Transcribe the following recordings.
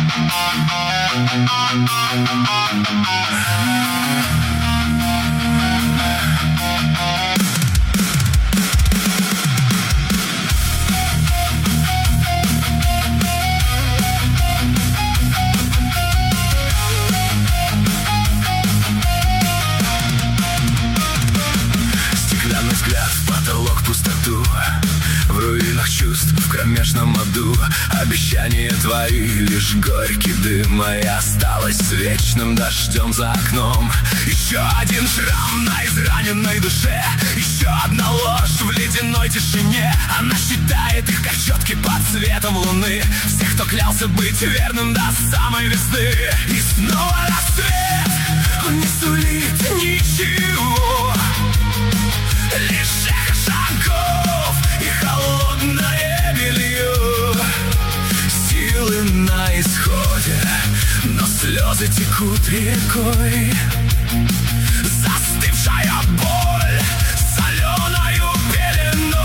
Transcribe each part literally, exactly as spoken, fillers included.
Стеклянный взгляд в потолок, пустоту, в руинах чувств, в кромешном аду. Обещания твои, лишь горький дым, и осталось с вечным дождем за окном. Еще один шрам на израненной душе, еще одна ложь в ледяной тишине. Она считает их, как четки под светом луны, всех, кто клялся быть верным до самой весны. И снова рассвет, он не сулит ничего, лишь эхо шагов и холодное белье. Силы на исходе, но слезы текут рекой. Застывшая боль соленою пеленой.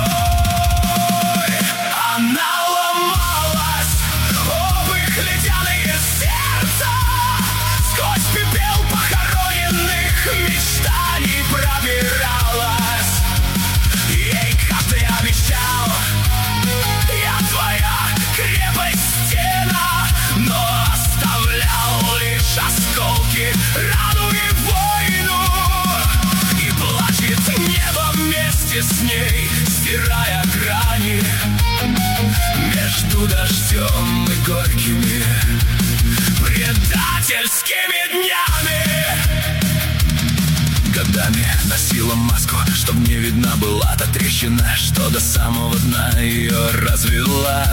Она ломалась об их ледяные сердца, сквозь пепел похороненных мечтаний пробиралась. Ей каждый обещал: я твоя крепость, стена, но оставлял лишь осколки, рану и войну. И плачет небо вместе с ней, стирая грани между дождем и горькими предательскими днями. Годами носила маску, чтоб не видна была та трещина, что до самого дна ее развела.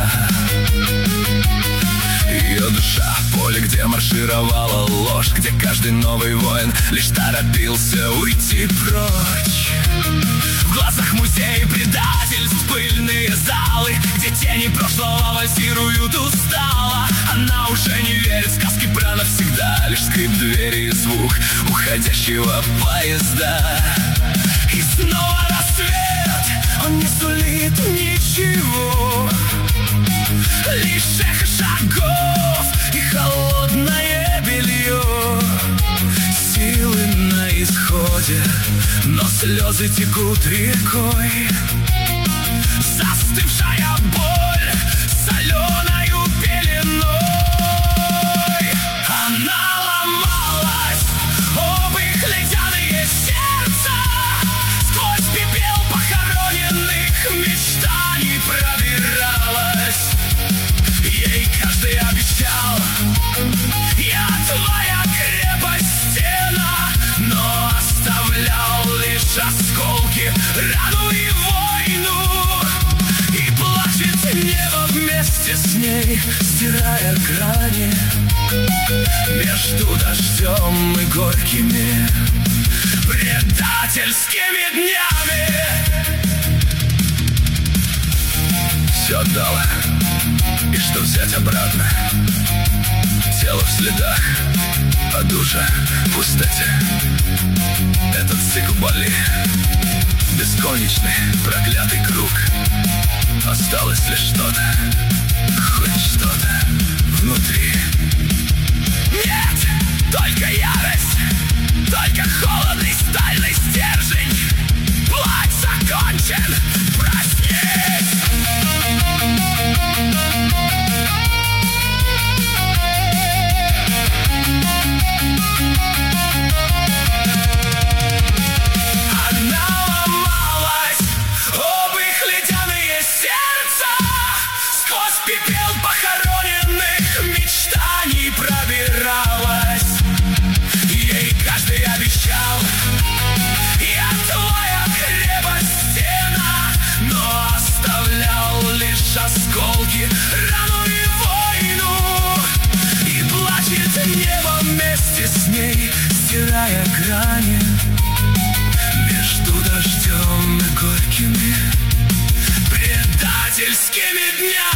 Ее душа — поле, где маршировала ложь, где каждый новый воин лишь торопился уйти прочь. В глазах музей предательств пыльные залы, где тени прошлого вальсируют устало. Она уже не верит в сказки про навсегда, лишь скрип двери и звук уходящего поезда. И снова рассвет, он не сулит ничего, лишь эхо шагов и холодное белье. Силы на исходе, но слезы текут рекой. Застывшая боль соленою пеленой. Она ломалась об их ледяные сердца, сквозь пепел похороненных мечтаний пробиралась. Ей каждый обещал: я твоя крепость, стена, но оставлял лишь осколки, рану и войну. И плачет небо вместе с ней, стирая грани между дождем и горькими предательскими днями. Все отдала, и что взять обратно? Тело в следах, а душа в пустоте. Этот цикл боли, бесконечный проклятый круг. Осталось лишь что-то, хоть что-то внутри. Нет, только ярость, только холодный стальный стержень. Плач закончен, проснись. Пепел похороненных мечтаний пробиралась. Ей каждый обещал: я твоя крепость, стена, но оставлял лишь осколки, рану и войну. И плачет небо вместе с ней, стирая грани между дождем и горькими предательскими днями.